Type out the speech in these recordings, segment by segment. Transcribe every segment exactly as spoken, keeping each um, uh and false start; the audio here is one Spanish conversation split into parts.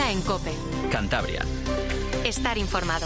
Herrera en COPE. Cantabria. Estar informado.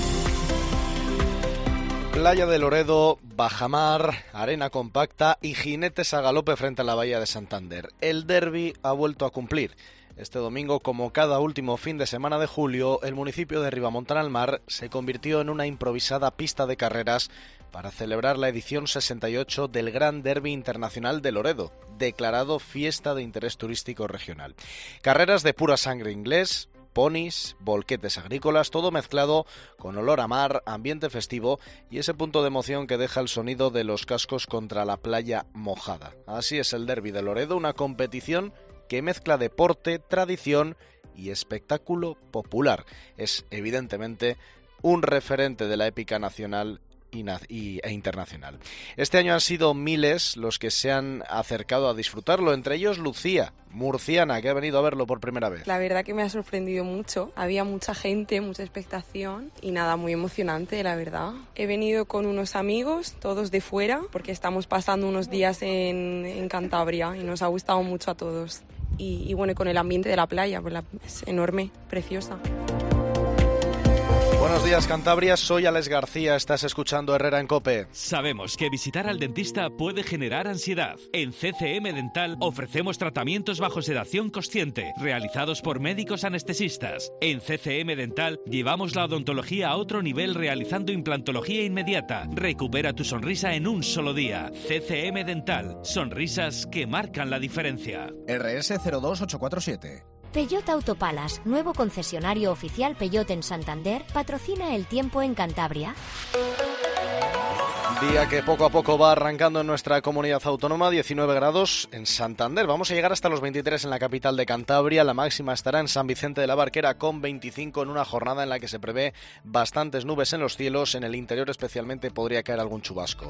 Playa de Loredo, bajamar, arena compacta y jinetes a galope frente a la bahía de Santander. El derbi ha vuelto a cumplir. Este domingo, como cada último fin de semana de julio, el municipio de Ribamontana al Mar se convirtió en una improvisada pista de carreras para celebrar la edición sesenta y ocho del Gran Derbi Internacional de Loredo, declarado fiesta de interés turístico regional. Carreras de pura sangre inglés, ponis, volquetes agrícolas, todo mezclado con olor a mar, ambiente festivo y ese punto de emoción que deja el sonido de los cascos contra la playa mojada. Así es el Derbi de Loredo, una competición que mezcla deporte, tradición y espectáculo popular. Es evidentemente un referente de la épica nacional y, y, e internacional. Este año han sido miles los que se han acercado a disfrutarlo, entre ellos Lucía, murciana, que ha venido a verlo por primera vez. La verdad que me ha sorprendido mucho, había mucha gente, mucha expectación y nada, muy emocionante, la verdad. He venido con unos amigos, todos de fuera, porque estamos pasando unos días en, en Cantabria y nos ha gustado mucho a todos. Y, y bueno, con el ambiente de la playa, pues la, es enorme, preciosa. Buenos días, Cantabria, soy Alex García, estás escuchando Herrera en COPE. Sabemos que visitar al dentista puede generar ansiedad. En C C M Dental ofrecemos tratamientos bajo sedación consciente, realizados por médicos anestesistas. En C C M Dental llevamos la odontología a otro nivel realizando implantología inmediata. Recupera tu sonrisa en un solo día. C C M Dental, sonrisas que marcan la diferencia. R S cero dos ocho cuatro siete. Peugeot Autopalas, nuevo concesionario oficial Peugeot en Santander, patrocina el tiempo en Cantabria. Día que poco a poco va arrancando en nuestra comunidad autónoma, diecinueve grados en Santander. Vamos a llegar hasta los veintitrés en la capital de Cantabria. La máxima estará en San Vicente de la Barquera con veinticinco en una jornada en la que se prevé bastantes nubes en los cielos. En el interior especialmente podría caer algún chubasco.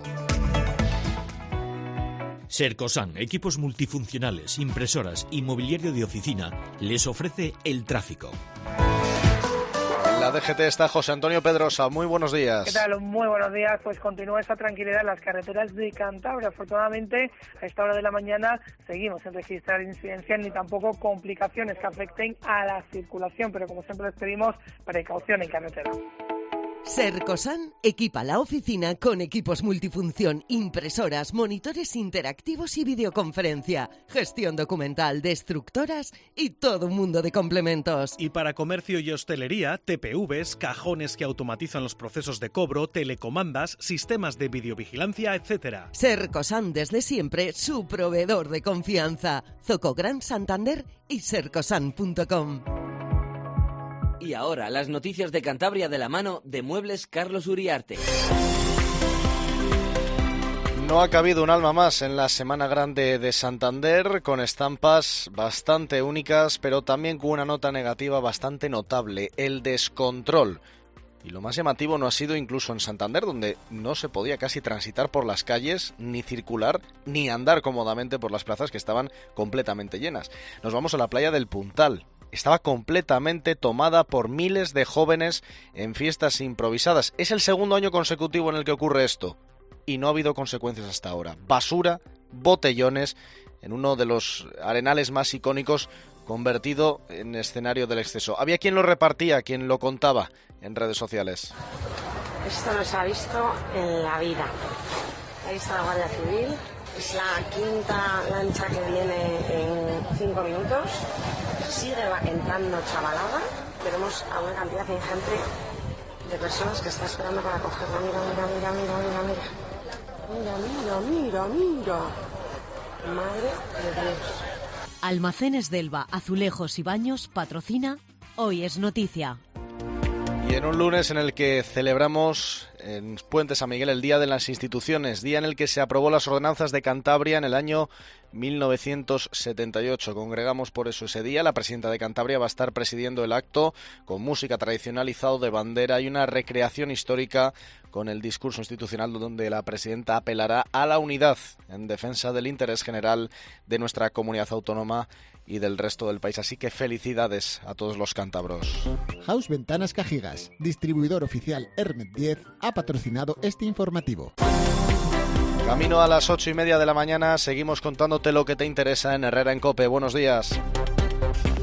Sercosan, equipos multifuncionales, impresoras y mobiliario de oficina, les ofrece el tráfico. En la D G T está José Antonio Pedrosa. Muy buenos días. ¿Qué tal? Muy buenos días. Pues continúa esa tranquilidad en las carreteras de Cantabria. Afortunadamente, a esta hora de la mañana seguimos sin registrar incidencias ni tampoco complicaciones que afecten a la circulación, pero como siempre les pedimos precaución en carretera. Sercosan equipa la oficina con equipos multifunción, impresoras, monitores interactivos y videoconferencia, gestión documental, destructoras y todo un mundo de complementos. Y para comercio y hostelería, T P Vs, cajones que automatizan los procesos de cobro, telecomandas, sistemas de videovigilancia, etcétera. Sercosan, desde siempre, su proveedor de confianza. Zoco Gran Santander y sercosan punto com. Y ahora, las noticias de Cantabria de la mano de Muebles Carlos Uriarte. No ha cabido un alma más en la Semana Grande de Santander, con estampas bastante únicas, pero también con una nota negativa bastante notable, el descontrol. Y lo más llamativo no ha sido incluso en Santander, donde no se podía casi transitar por las calles, ni circular, ni andar cómodamente por las plazas que estaban completamente llenas. Nos vamos a la playa del Puntal. Estaba completamente tomada por miles de jóvenes en fiestas improvisadas. Es el segundo año consecutivo en el que ocurre esto y no ha habido consecuencias hasta ahora. Basura, botellones, en uno de los arenales más icónicos, convertido en escenario del exceso. Había quien lo repartía, quien lo contaba en redes sociales. Esto no se ha visto en la vida. Ahí está la Guardia Civil. Es la quinta lancha que viene en cinco minutos. Sigue entrando chavalada. Tenemos a una cantidad ingente de personas que está esperando para cogerla. Mira, mira, mira, mira, mira, mira. Mira, mira, mira, mira. Madre de Dios. Almacenes Delva, Azulejos y Baños patrocina Hoy es Noticia. Y en un lunes en el que celebramos en Puente San Miguel el Día de las Instituciones, día en el que se aprobó las ordenanzas de Cantabria en el año mil novecientos setenta y ocho. Congregamos por eso ese día. La presidenta de Cantabria va a estar presidiendo el acto con música tradicional, izado de bandera y una recreación histórica con el discurso institucional donde la presidenta apelará a la unidad en defensa del interés general de nuestra comunidad autónoma y del resto del país. Así que felicidades a todos los cántabros. House Ventanas Cajigas, distribuidor oficial Hermet diez, ha patrocinado este informativo. Camino a las ocho y media de la mañana, seguimos contándote lo que te interesa en Herrera en COPE. Buenos días.